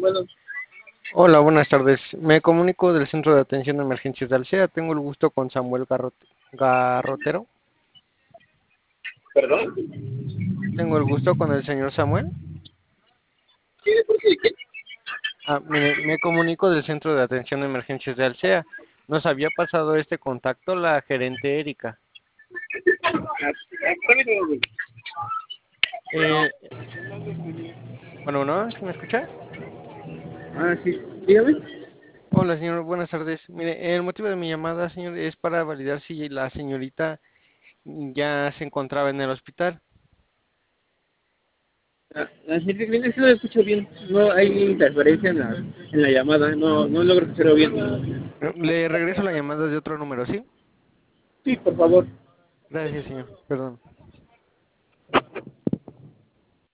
Bueno, Hola, buenas tardes. Me comunico del Centro de Atención de Emergencias de Alsea. Tengo el gusto con Samuel Garrotero. perdón. Tengo el gusto con el señor Samuel. ¿Sí de por qué? ¿Qué? Mire, me comunico del Centro de Atención de Emergencias de Alsea. Nos había pasado este contacto la gerente Erika. Permíteme un momento. Eh, bueno, ¿no? ¿Sí me escucha? Sí, dígame. Hola, señor. Buenas tardes. Mire, el motivo de mi llamada, señor, es para validar si la señorita ya se encontraba en el hospital. Sí, es que no lo escucho bien. No hay interferencia en la llamada. No logro escucharlo bien. Le regreso la llamada de otro número, ¿sí? Sí, por favor. Gracias, señor. Perdón.